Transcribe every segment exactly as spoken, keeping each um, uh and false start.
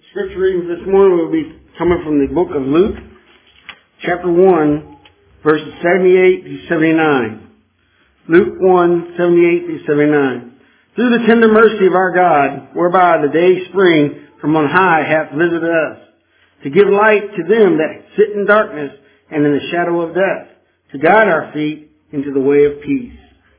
Scripture readings this morning will be coming from the book of Luke, chapter one, verses seventy-eight to seventy-nine. Luke one, seventy-eight to seventy-nine. Through the tender mercy of our God, whereby the day spring from on high hath visited us, to give light to them that sit in darkness and in the shadow of death, to guide our feet into the way of peace.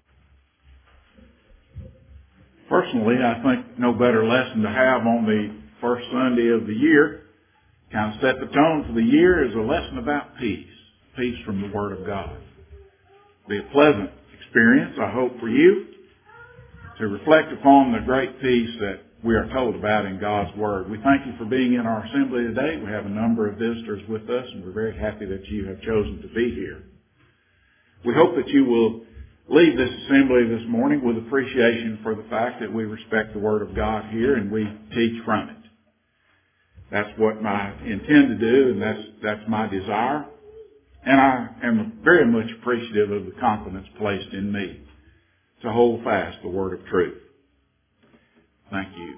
Personally, I think no better lesson to have on the first Sunday of the year, kind of set the tone for the year, is a lesson about peace. Peace from the Word of God. It'll be a pleasant experience, I hope, for you to reflect upon the great peace that we are told about in God's Word. We thank you for being in our assembly today. We have a number of visitors with us, and we're very happy that you have chosen to be here. We hope that you will leave this assembly this morning with appreciation for the fact that we respect the Word of God here and we teach from it. That's what I intend to do, and that's, that's my desire. And I am very much appreciative of the confidence placed in me to hold fast the word of truth. Thank you.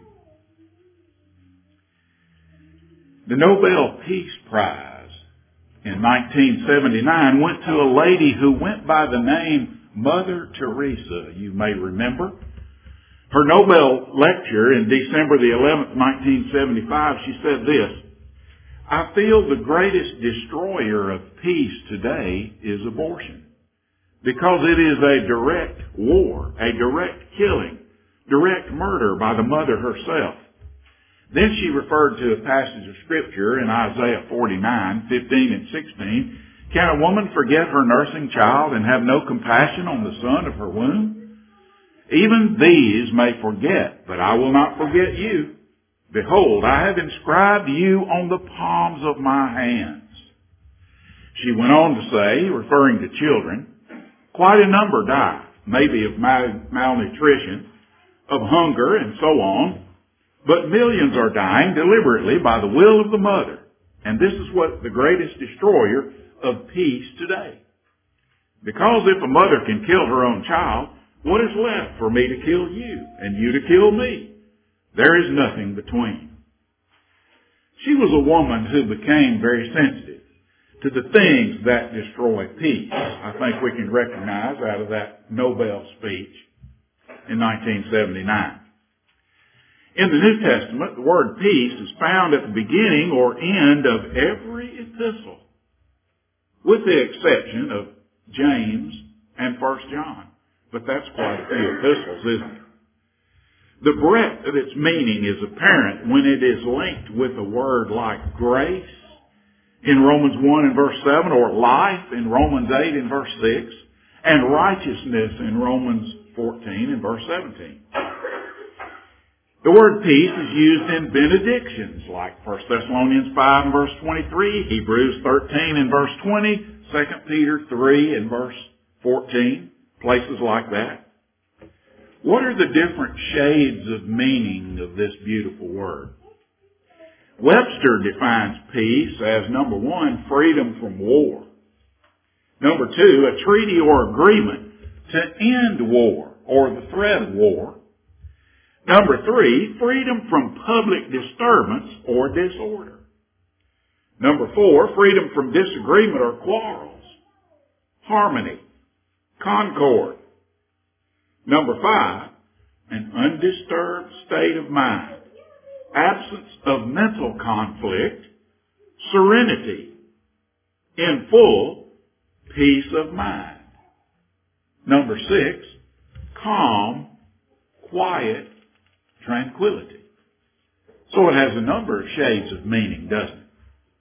The Nobel Peace Prize in nineteen seventy-nine went to a lady who went by the name Mother Teresa, you may remember. Her Nobel lecture in December the eleventh, nineteen seventy-five, she said this: "I feel the greatest destroyer of peace today is abortion, because it is a direct war, a direct killing, direct murder by the mother herself." Then she referred to a passage of Scripture in Isaiah forty-nine, fifteen and sixteen. "Can a woman forget her nursing child and have no compassion on the son of her womb? Even these may forget, but I will not forget you. Behold, I have inscribed you on the palms of my hands." She went on to say, referring to children, "Quite a number die, maybe of mal- malnutrition, of hunger, and so on. But millions are dying deliberately by the will of the mother. And this is what the greatest destroyer of peace today. Because if a mother can kill her own child, what is left for me to kill you and you to kill me? There is nothing between." She was a woman who became very sensitive to the things that destroy peace. I think we can recognize out of that Nobel speech in nineteen seventy-nine. In the New Testament, the word peace is found at the beginning or end of every epistle, with the exception of James and First John. But that's quite a few epistles, isn't it? The breadth of its meaning is apparent when it is linked with a word like grace in Romans one and verse seven, or life in Romans eight and verse six, and righteousness in Romans fourteen and verse seventeen. The word peace is used in benedictions like First Thessalonians five and verse twenty-three, Hebrews thirteen and verse twenty, Second Peter three and verse fourteen, places like that. What are the different shades of meaning of this beautiful word? Webster defines peace as, number one, freedom from war. Number two, a treaty or agreement to end war or the threat of war. Number three, freedom from public disturbance or disorder. Number four, freedom from disagreement or quarrels. Harmony, concord. Number five, an undisturbed state of mind, absence of mental conflict, serenity, in full peace of mind. Number six, calm, quiet, tranquility. So it has a number of shades of meaning, doesn't it?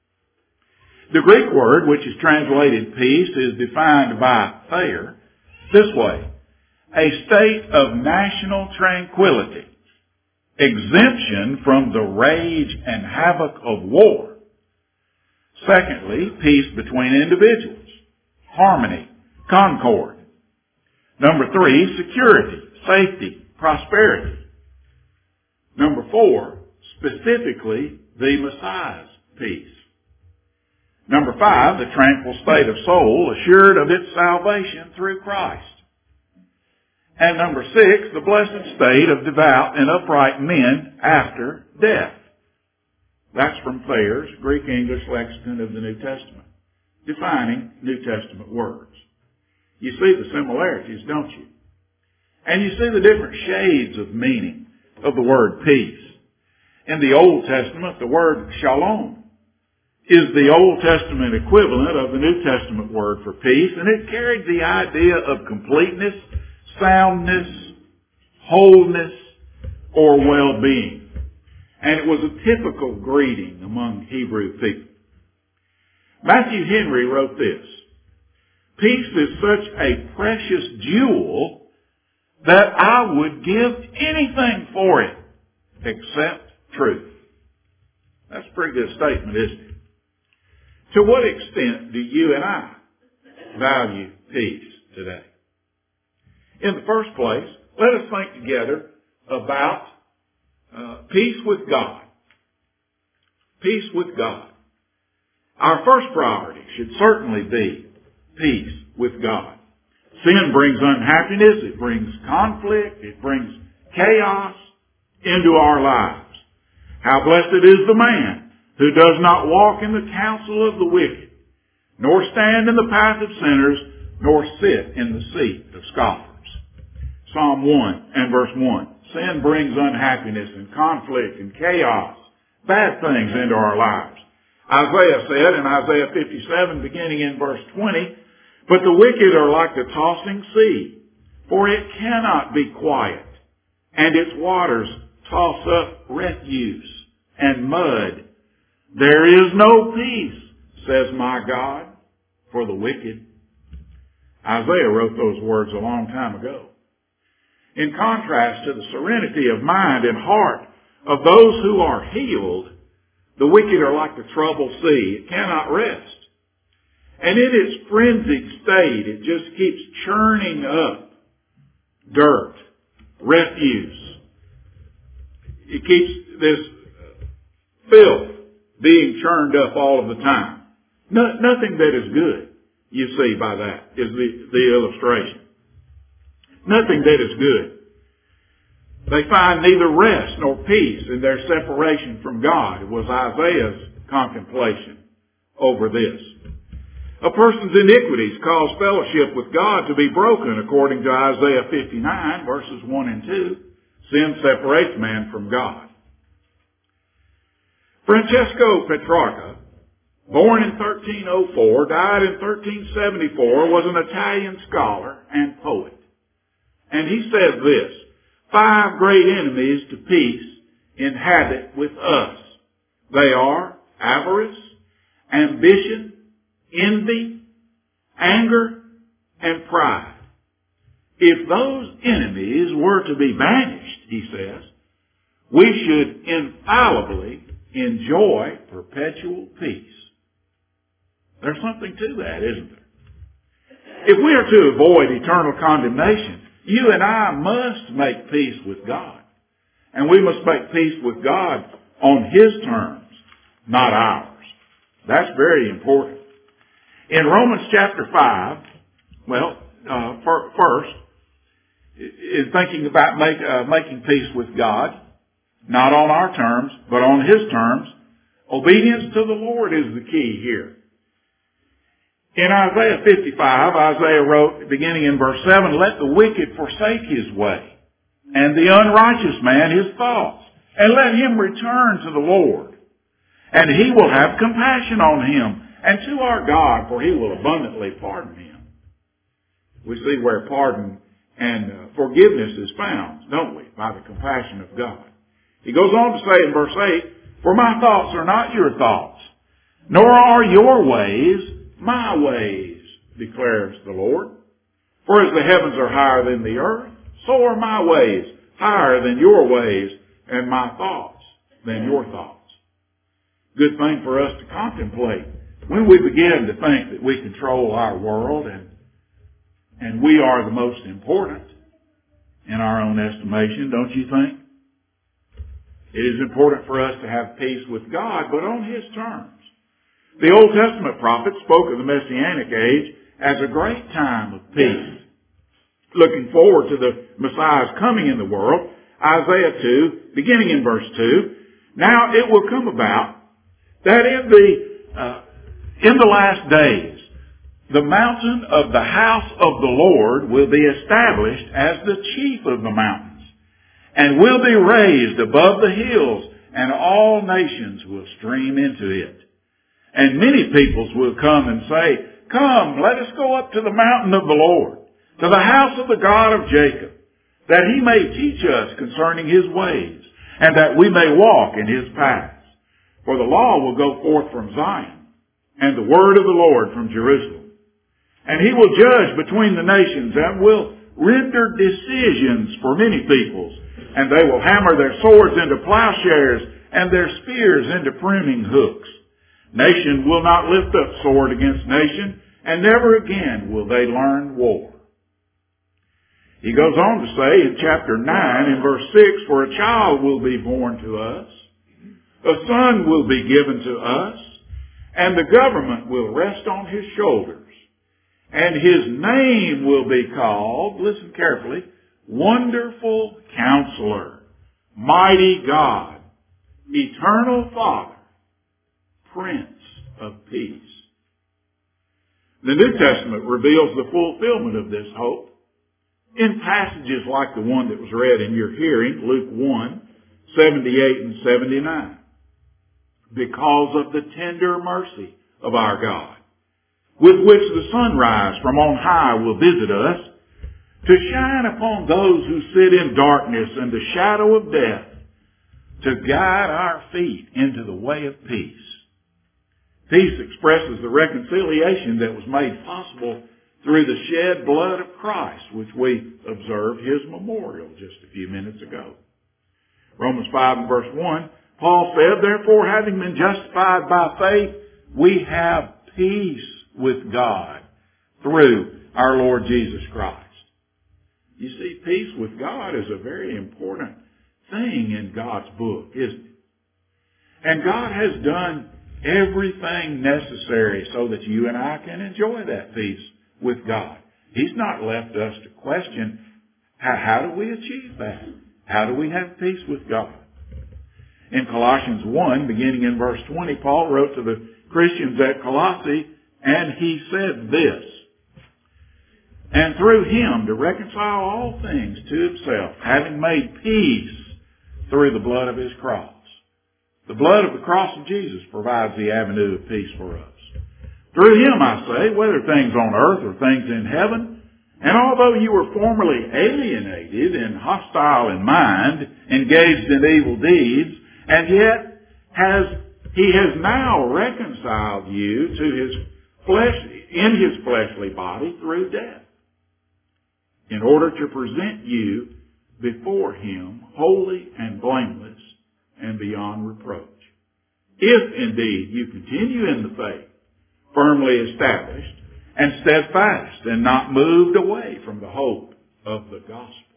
The Greek word, which is translated peace, is defined by Thayer this way: a state of national tranquility, exemption from the rage and havoc of war. Secondly, peace between individuals, harmony, concord. Number three, security, safety, prosperity. Number four, specifically the Messiah's peace. Number five, the tranquil state of soul assured of its salvation through Christ. And number six, the blessed state of devout and upright men after death. That's from Thayer's Greek-English Lexicon of the New Testament, defining New Testament words. You see the similarities, don't you? And you see the different shades of meaning of the word peace. In the Old Testament, the word shalom is the Old Testament equivalent of the New Testament word for peace, and it carried the idea of completeness, soundness, wholeness, or well-being. And it was a typical greeting among Hebrew people. Matthew Henry wrote this: "Peace is such a precious jewel that I would give anything for it except truth." That's a pretty good statement, isn't it? To what extent do you and I value peace today? In the first place, let us think together about uh, peace with God. Peace with God. Our first priority should certainly be peace with God. Sin brings unhappiness, it brings conflict, it brings chaos into our lives. How blessed is the man who does not walk in the counsel of the wicked, nor stand in the path of sinners, nor sit in the seat of scoffers. Psalm one and verse one. Sin brings unhappiness and conflict and chaos, bad things into our lives. Isaiah said in Isaiah fifty-seven, beginning in verse twenty, "But the wicked are like the tossing sea, for it cannot be quiet, and its waters toss up refuse and mud. There is no peace, says my God, for the wicked." Isaiah wrote those words a long time ago. In contrast to the serenity of mind and heart of those who are healed, the wicked are like the troubled sea. It cannot rest. And in its frenzied state, it just keeps churning up dirt, refuse. It keeps this filth being churned up all of the time. No, nothing that is good, you see by that, is the, the illustration. Nothing that is good. They find neither rest nor peace in their separation from God. It was Isaiah's contemplation over this. A person's iniquities cause fellowship with God to be broken, according to Isaiah fifty-nine, verses one and two. Sin separates man from God. Francesco Petrarca, born in thirteen oh four, died in thirteen seventy-four, was an Italian scholar and poet. And he says this: "Five great enemies to peace inhabit with us. They are avarice, ambition, envy, anger, and pride. If those enemies were to be banished," he says, "we should infallibly enjoy perpetual peace." There's something to that, isn't there? If we are to avoid eternal condemnation, you and I must make peace with God. And we must make peace with God on His terms, not ours. That's very important. In Romans chapter five, well, uh, first, is thinking about make, uh, making peace with God, not on our terms, but on His terms. Obedience to the Lord is the key here. In Isaiah fifty-five, Isaiah wrote, beginning in verse seven, "Let the wicked forsake his way, and the unrighteous man his thoughts, and let him return to the Lord. And He will have compassion on him, and to our God, for He will abundantly pardon him." We see where pardon and uh, forgiveness is found, don't we? By the compassion of God. He goes on to say in verse eight, "For my thoughts are not your thoughts, nor are your ways my ways, declares the Lord. For as the heavens are higher than the earth, so are my ways higher than your ways, and my thoughts than your thoughts." Good thing for us to contemplate when we begin to think that we control our world and and we are the most important in our own estimation, don't you think? It is important for us to have peace with God, but on His terms. The Old Testament prophets spoke of the Messianic age as a great time of peace. Looking forward to the Messiah's coming in the world, Isaiah two, beginning in verse two, "Now it will come about that in the, uh, in the last days, the mountain of the house of the Lord will be established as the chief of the mountains, and will be raised above the hills, and all nations will stream into it. And many peoples will come and say, Come, let us go up to the mountain of the Lord, to the house of the God of Jacob, that he may teach us concerning his ways, and that we may walk in his paths. For the law will go forth from Zion, and the word of the Lord from Jerusalem. And he will judge between the nations, and will render decisions for many peoples. And they will hammer their swords into plowshares, and their spears into pruning hooks. Nation will not lift up sword against nation, and never again will they learn war. He goes on to say in chapter nine, in verse six, For a child will be born to us, a son will be given to us, and the government will rest on his shoulders. And his name will be called, listen carefully, Wonderful Counselor, Mighty God, Eternal Father, Prince of Peace. The New Testament reveals the fulfillment of this hope in passages like the one that was read in your hearing, Luke one, seventy-eight and seventy-nine. Because of the tender mercy of our God, with which the sunrise from on high will visit us, to shine upon those who sit in darkness and the shadow of death, to guide our feet into the way of peace. Peace expresses the reconciliation that was made possible through the shed blood of Christ, which we observed his memorial just a few minutes ago. Romans five and verse one, Paul said, Therefore, having been justified by faith, we have peace with God through our Lord Jesus Christ. You see, peace with God is a very important thing in God's book, isn't it? And God has done everything necessary so that you and I can enjoy that peace with God. He's not left us to question, how, how do we achieve that? How do we have peace with God? In Colossians one, beginning in verse twenty, Paul wrote to the Christians at Colossae, and he said this, And through him to reconcile all things to himself, having made peace through the blood of his cross. The blood of the cross of Jesus provides the avenue of peace for us. Through him, I say, whether things on earth or things in heaven, and although you were formerly alienated and hostile in mind, engaged in evil deeds, and yet has he has now reconciled you to his flesh, in his fleshly body through death, in order to present you before him holy and blameless and beyond reproach. If indeed you continue in the faith, firmly established and steadfast, and not moved away from the hope of the gospel.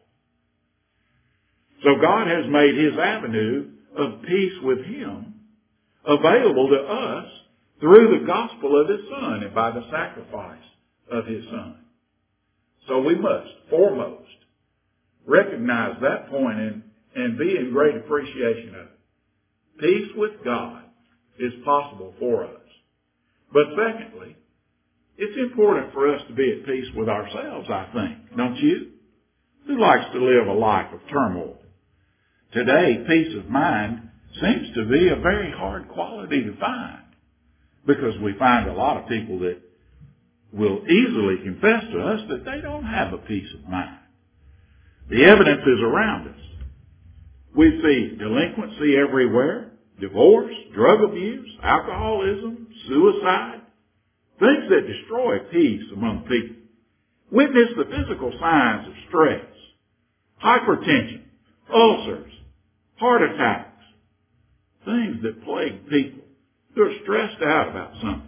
So God has made his avenue of peace with him available to us through the gospel of his Son and by the sacrifice of his Son. So we must, foremost, recognize that point and, and be in great appreciation of it. Peace with God is possible for us. But secondly, it's important for us to be at peace with ourselves, I think, don't you? Who likes to live a life of turmoil? Today, peace of mind seems to be a very hard quality to find, because we find a lot of people that will easily confess to us that they don't have a peace of mind. The evidence is around us. We see delinquency everywhere, divorce, drug abuse, alcoholism, suicide, things that destroy peace among people. Witness the physical signs of stress, hypertension, ulcers, heart attacks, things that plague people who are stressed out about something.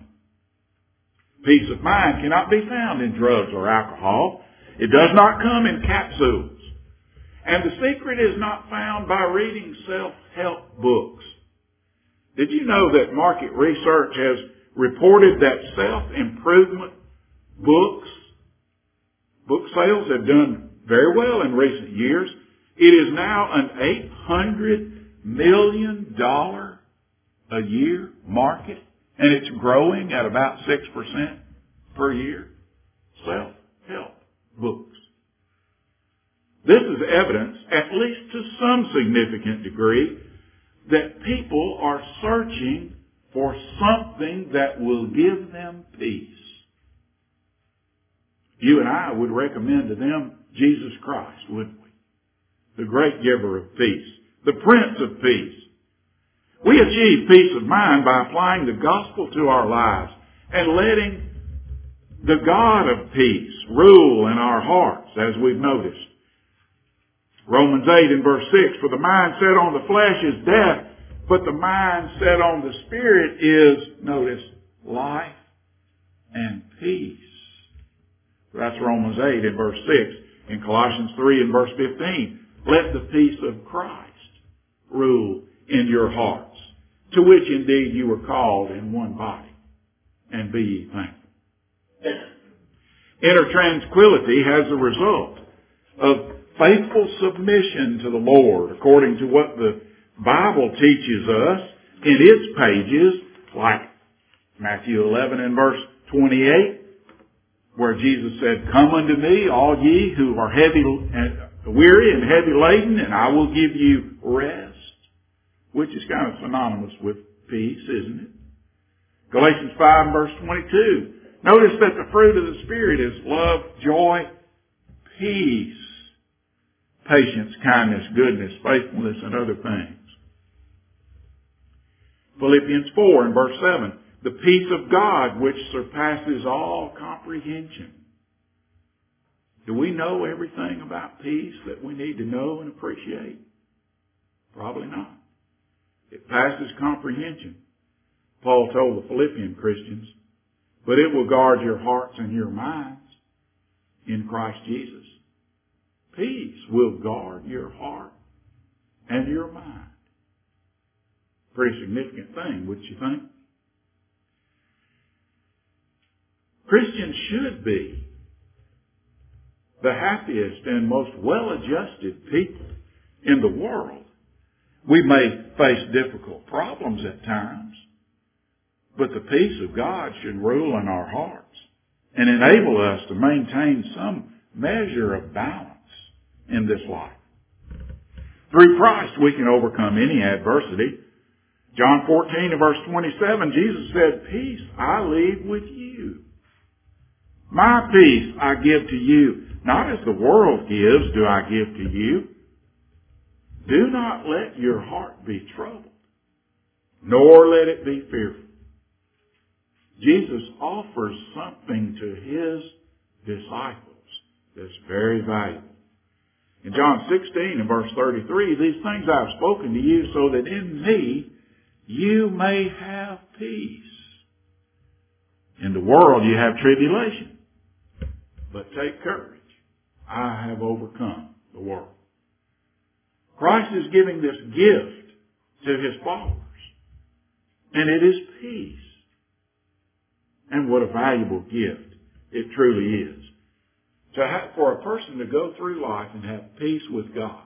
Peace of mind cannot be found in drugs or alcohol. It does not come in capsules. And the secret is not found by reading self-help books. Did you know that market research has reported that self-improvement books, book sales have done very well in recent years? It is now an eight hundred million dollars a year market, and it's growing at about six percent per year. Self-help books. This is evidence, at least to some significant degree, that people are searching for something that will give them peace. You and I would recommend to them Jesus Christ, wouldn't we? The great giver of peace, the Prince of Peace. We achieve peace of mind by applying the gospel to our lives and letting the God of peace rule in our hearts, as we've noticed. Romans eight and verse six, for the mind set on the flesh is death, but the mind set on the Spirit is, notice, life and peace. That's Romans eight and verse six. In Colossians three and verse fifteen, let the peace of Christ rule in your hearts, to which indeed you were called in one body, and be ye thankful. Inner tranquility has the result of faithful submission to the Lord, according to what the Bible teaches us in its pages, like Matthew eleven and verse twenty-eight, where Jesus said, come unto me, all ye who are heavy and weary and heavy laden, and I will give you rest, which is kind of synonymous with peace, isn't it? Galatians five and verse twenty-two. Notice that the fruit of the Spirit is love, joy, peace, patience, kindness, goodness, faithfulness, and other things. Philippians four and verse seven. The peace of God which surpasses all comprehension. Do we know everything about peace that we need to know and appreciate? Probably not. It passes comprehension, Paul told the Philippian Christians, but it will guard your hearts and your minds in Christ Jesus. Peace will guard your heart and your mind. Pretty significant thing, wouldn't you think? Christians should be the happiest and most well-adjusted people in the world. We may face difficult problems at times, but the peace of God should rule in our hearts and enable us to maintain some measure of balance in this life. Through Christ, we can overcome any adversity. John fourteen and verse twenty-seven, Jesus said, peace I leave with you. My peace I give to you. Not as the world gives do I give to you. Do not let your heart be troubled, nor let it be fearful. Jesus offers something to his disciples that's very valuable. In John sixteen and verse thirty-three, these things I have spoken to you so that in me you may have peace. In the world you have tribulation, but take courage. I have overcome the world. Christ is giving this gift to his followers, and it is peace. And what a valuable gift it truly is. To have, for a person to go through life and have peace with God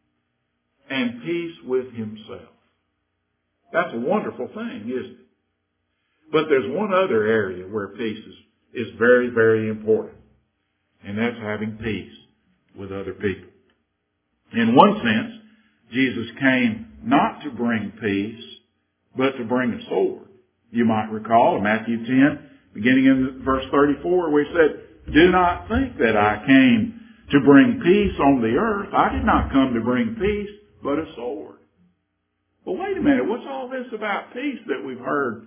and peace with himself. That's a wonderful thing, isn't it? But there's one other area where peace is, is very, very important. And that's having peace with other people. In one sense, Jesus came not to bring peace, but to bring a sword. You might recall in Matthew ten, beginning in verse thirty-four, where he said, do not think that I came to bring peace on the earth. I did not come to bring peace, but a sword. Well, wait a minute. What's all this about peace that we've heard?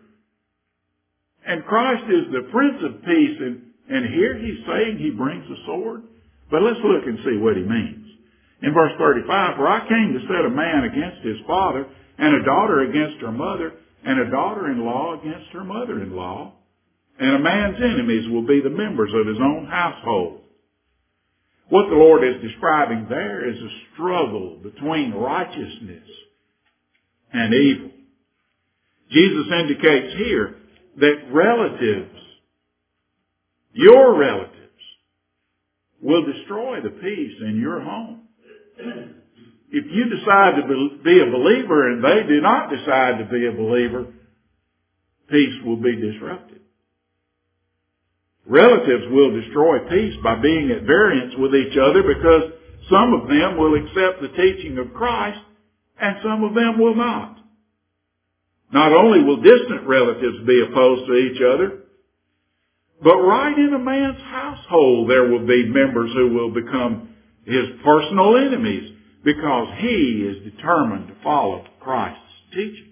And Christ is the Prince of Peace, and, and here he's saying he brings a sword? But let's look and see what he means. In verse thirty-five, for I came to set a man against his father, and a daughter against her mother, and a daughter-in-law against her mother-in-law. And a man's enemies will be the members of his own household. What the Lord is describing there is a struggle between righteousness and evil. Jesus indicates here that relatives, your relatives, will destroy the peace in your home. if you decide to be a believer and they do not decide to be a believer, peace will be disrupted. Relatives will destroy peace by being at variance with each other because some of them will accept the teaching of Christ and some of them will not. Not only will distant relatives be opposed to each other, but right in a man's household there will be members who will become his personal enemies because he is determined to follow Christ's teaching.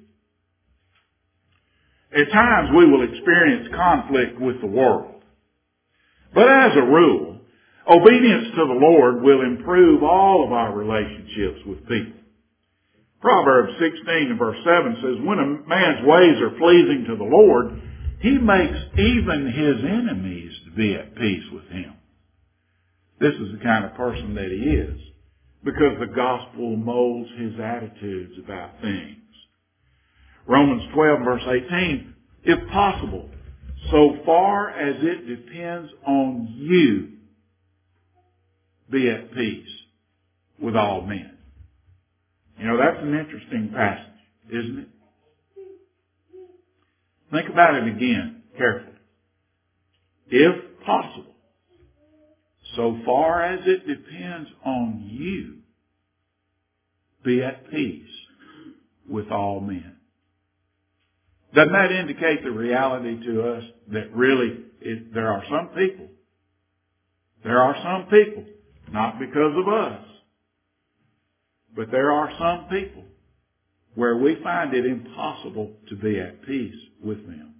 At times we will experience conflict with the world. But as a rule, obedience to the Lord will improve all of our relationships with people. Proverbs sixteen and verse seven says, when a man's ways are pleasing to the Lord, he makes even his enemies to be at peace with him. This is the kind of person that he is, because the gospel molds his attitudes about things. Romans twelve verse eighteen, if possible, so far as it depends on you, be at peace with all men. You know, that's an interesting passage, isn't it? Think about it again carefully. If possible, so far as it depends on you, be at peace with all men. Doesn't that indicate the reality to us that really it, there are some people, there are some people, not because of us, but there are some people where we find it impossible to be at peace with them.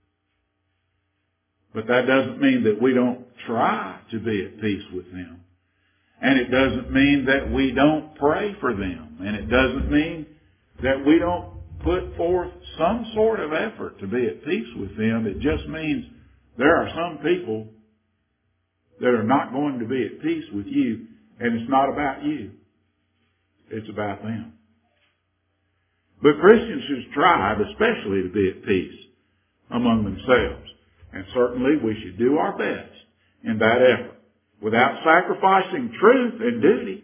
But that doesn't mean that we don't try to be at peace with them. And it doesn't mean that we don't pray for them. And it doesn't mean that we don't put forth some sort of effort to be at peace with them. It just means there are some people that are not going to be at peace with you, and it's not about you. It's about them. But Christians should strive especially to be at peace among themselves. And certainly we should do our best in that effort without sacrificing truth and duty.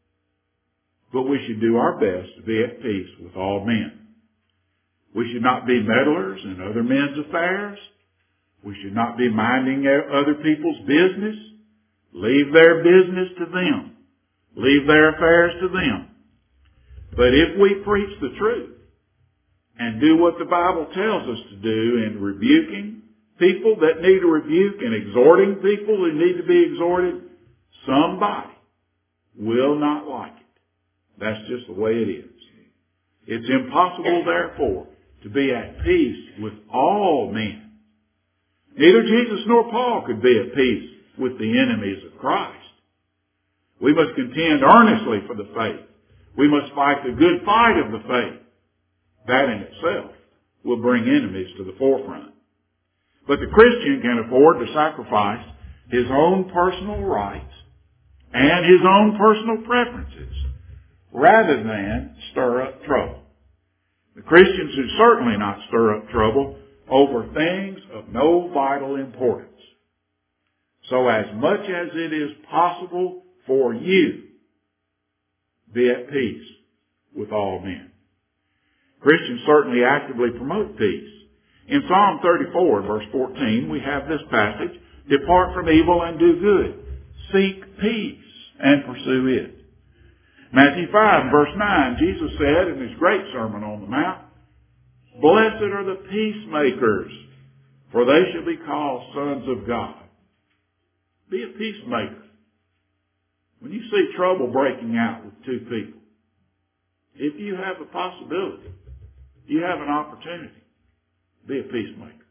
But we should do our best to be at peace with all men. We should not be meddlers in other men's affairs. We should not be minding other people's business. Leave their business to them. Leave their affairs to them. But if we preach the truth and do what the Bible tells us to do in rebuking people that need a rebuke and exhorting people who need to be exhorted, somebody will not like it. That's just the way it is. It's impossible, therefore, to be at peace with all men. Neither Jesus nor Paul could be at peace with the enemies of Christ. We must contend earnestly for the faith. We must fight the good fight of the faith. That in itself will bring enemies to the forefront. But the Christian can afford to sacrifice his own personal rights and his own personal preferences rather than stir up trouble. The Christian should certainly not stir up trouble over things of no vital importance. So as much as it is possible for you, be at peace with all men. Christians certainly actively promote peace. In Psalm thirty-four, verse fourteen, we have this passage, depart from evil and do good. Seek peace and pursue it. Matthew five, verse nine, Jesus said in his great Sermon on the Mount, blessed are the peacemakers, for they shall be called sons of God. Be a peacemaker. When you see trouble breaking out with two people, if you have a possibility, you have an opportunity, be a peacemaker.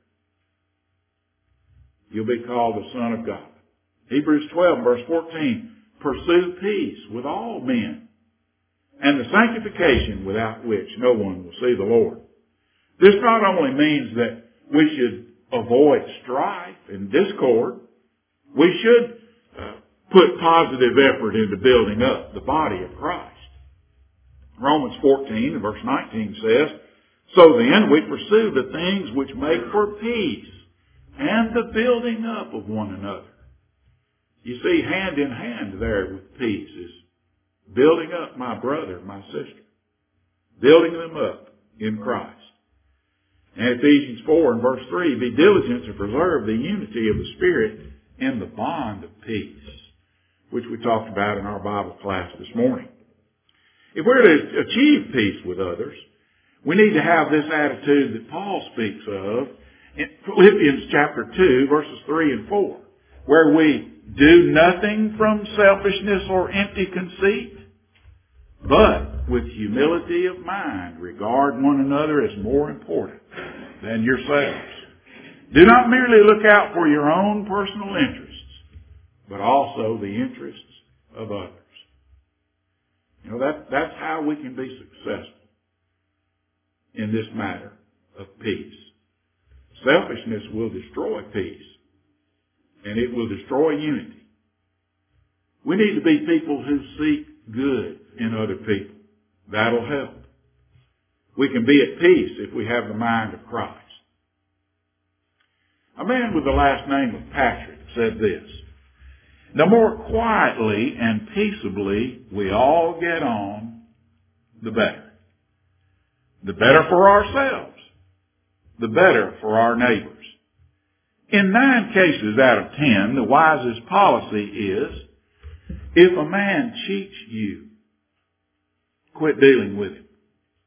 You'll be called the Son of God. Hebrews twelve, verse fourteen, pursue peace with all men, and the sanctification without which no one will see the Lord. This not only means that we should avoid strife and discord, we should uh, put positive effort into building up the body of Christ. Romans fourteen, verse nineteen says, so then we pursue the things which make for peace and the building up of one another. You see, hand in hand there with peace is building up my brother, my sister, building them up in Christ. And Ephesians four and verse three, be diligent to preserve the unity of the Spirit in the bond of peace, which we talked about in our Bible class this morning. If we're to achieve peace with others, we need to have this attitude that Paul speaks of in Philippians chapter two, verses three and four, where we do nothing from selfishness or empty conceit, but with humility of mind regard one another as more important than yourselves. Do not merely look out for your own personal interests, but also the interests of others. You know, that, that's how we can be successful in this matter of peace. Selfishness will destroy peace, and it will destroy unity. We need to be people who seek good in other people. That'll help. We can be at peace if we have the mind of Christ. A man with the last name of Patrick said this, the more quietly and peaceably we all get on, the better. The better for ourselves. The better for our neighbors. In nine cases out of ten, the wisest policy is, if a man cheats you, quit dealing with him.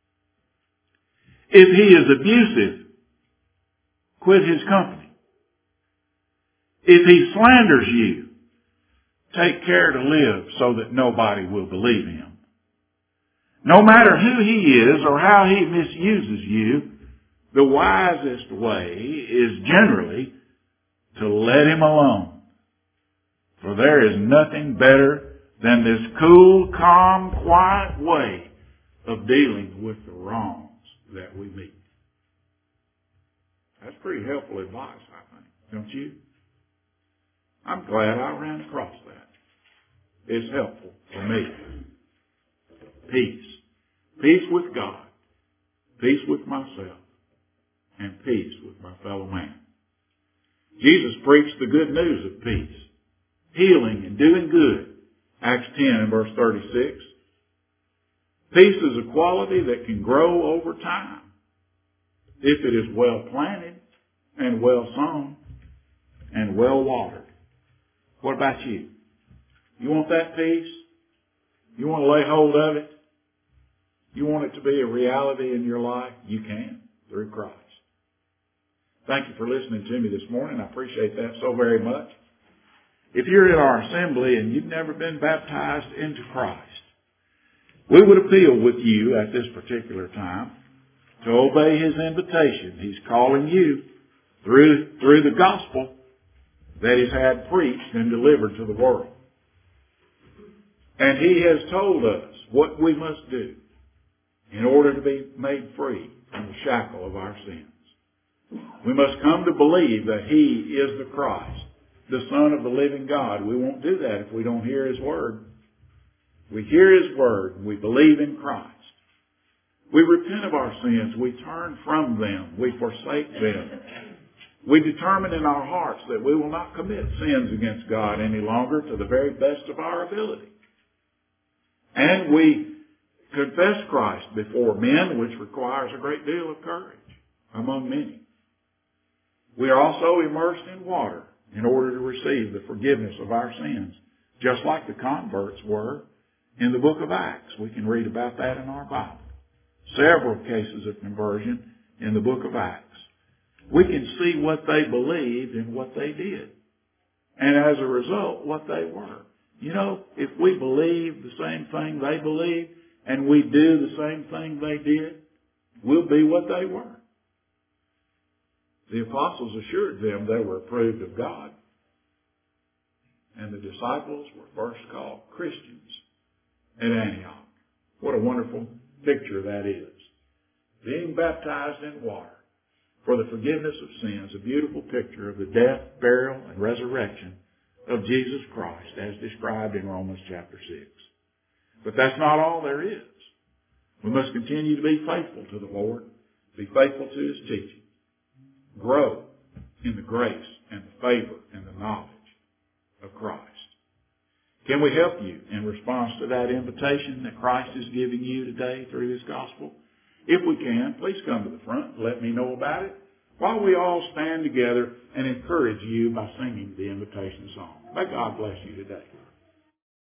If he is abusive, quit his company. If he slanders you, take care to live so that nobody will believe him. No matter who he is or how he misuses you, the wisest way is generally to let him alone. For there is nothing better than this cool, calm, quiet way of dealing with the wrongs that we meet. That's pretty helpful advice, I think, don't you? I'm glad I ran across that. It's helpful for me. Peace. Peace with God. Peace with myself. And peace with my fellow man. Jesus preached the good news of peace. Healing and doing good. Acts ten and verse thirty-six. Peace is a quality that can grow over time if it is well planted and well sown and well watered. What about you? You want that peace? You want to lay hold of it? You want it to be a reality in your life? You can, through Christ. Thank you for listening to me this morning. I appreciate that so very much. If you're in our assembly and you've never been baptized into Christ, we would appeal with you at this particular time to obey His invitation. He's calling you through, through the gospel that He's had preached and delivered to the world. And He has told us what we must do in order to be made free from the shackle of our sins. We must come to believe that He is the Christ, the Son of the living God. We won't do that if we don't hear His Word. We hear His Word and we believe in Christ. We repent of our sins. We turn from them. We forsake them. We determine in our hearts that we will not commit sins against God any longer to the very best of our ability. And we confess Christ before men, which requires a great deal of courage among many. We are also immersed in water in order to receive the forgiveness of our sins, just like the converts were in the book of Acts. We can read about that in our Bible. Several cases of conversion in the book of Acts. We can see what they believed and what they did. And as a result, what they were. You know, if we believe the same thing they believed and we do the same thing they did, we'll be what they were. The apostles assured them they were approved of God. And the disciples were first called Christians at Antioch. What a wonderful picture that is. Being baptized in water for the forgiveness of sins, a beautiful picture of the death, burial, and resurrection of Jesus Christ as described in Romans chapter six. But that's not all there is. We must continue to be faithful to the Lord, be faithful to His teaching, grow in the grace and the favor and the knowledge of Christ. Can we help you in response to that invitation that Christ is giving you today through His gospel? If we can, please come to the front and let me know about it while we all stand together and encourage you by singing the invitation song. May God bless you today.